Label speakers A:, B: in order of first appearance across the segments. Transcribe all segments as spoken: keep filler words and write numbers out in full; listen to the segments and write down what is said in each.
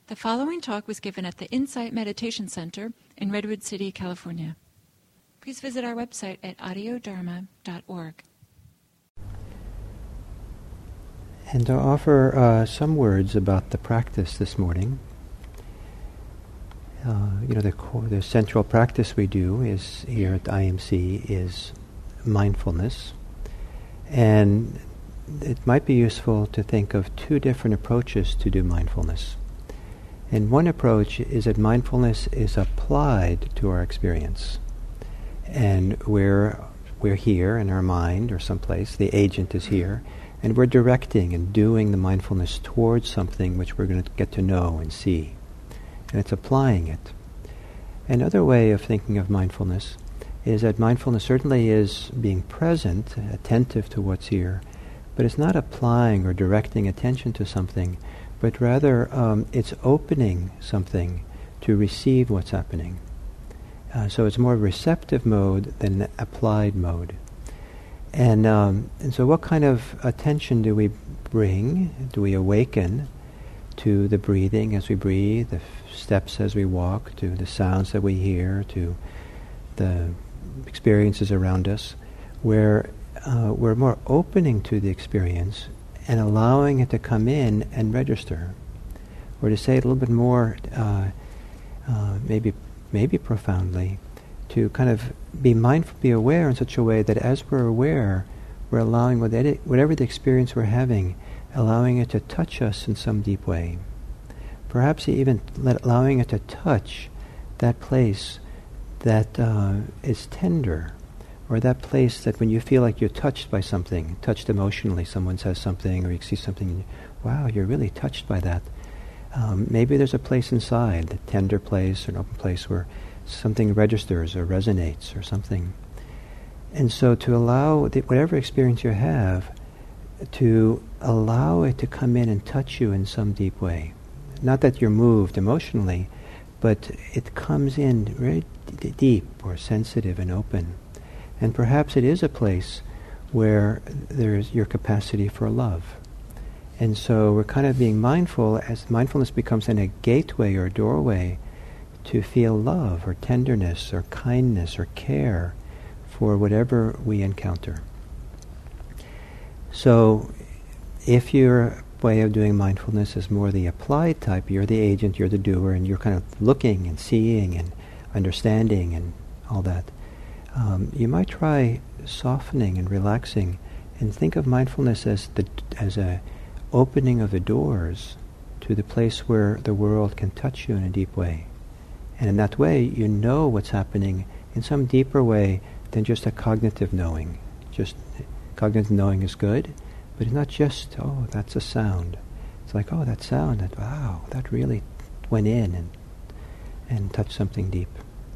A: The following talk was given at the Insight Meditation Center in Redwood City, California. Please visit our website at audio dharma dot org.
B: And to offer uh, some words about the practice this morning. Uh, you know, the, core, the central practice we do is here at I M C is mindfulness. And it might be useful to think of two different approaches to do mindfulness. And one approach is that mindfulness is applied to our experience. And we're, we're here in our mind or someplace, the agent is here, and we're directing and doing the mindfulness towards something which we're going to get to know and see. And it's applying it. Another way of thinking of mindfulness is that mindfulness certainly is being present, attentive to what's here, but it's not applying or directing attention to something, but rather um, it's opening something to receive what's happening. Uh, so it's more receptive mode than applied mode. And, um, and so what kind of attention do we bring, do we awaken to the breathing as we breathe, the f- steps as we walk, to the sounds that we hear, to the experiences around us, where uh, we're more opening to the experience and allowing it to come in and register. Or to say it a little bit more, uh, uh, maybe maybe profoundly, to kind of be mindful, be aware in such a way that as we're aware, we're allowing whatever the experience we're having, allowing it to touch us in some deep way. Perhaps even let, allowing it to touch that place that uh, is tender, or that place that when you feel like you're touched by something, touched emotionally, someone says something, or you see something, and you, wow, you're really touched by that. Um, maybe there's a place inside, a tender place, or an open place where something registers or resonates or something. And so to allow the, whatever experience you have, to allow it to come in and touch you in some deep way. Not that you're moved emotionally, but it comes in very d- deep or sensitive and open. And perhaps it is a place where there's your capacity for love. And so we're kind of being mindful as mindfulness becomes then a gateway or a doorway to feel love or tenderness or kindness or care for whatever we encounter. So if your way of doing mindfulness is more the applied type, you're the agent, you're the doer, and you're kind of looking and seeing and understanding and all that, um, you might try softening and relaxing and think of mindfulness as the as a opening of the doors to the place where the world can touch you in a deep way. And in that way, you know what's happening in some deeper way than just a cognitive knowing. Just cognitive knowing is good, but it's not just, oh, that's a sound. It's like, oh, that sound, that, wow, that really went in and and touched something deep.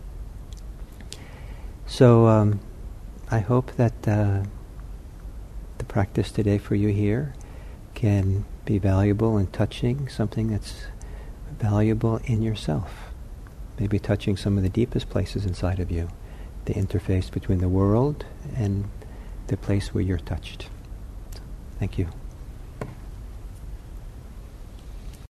B: So um, I hope that uh, the practice today for you here can be valuable in touching something that's valuable in yourself. Maybe touching some of the deepest places inside of you, the interface between the world and the place where you're touched. Thank you.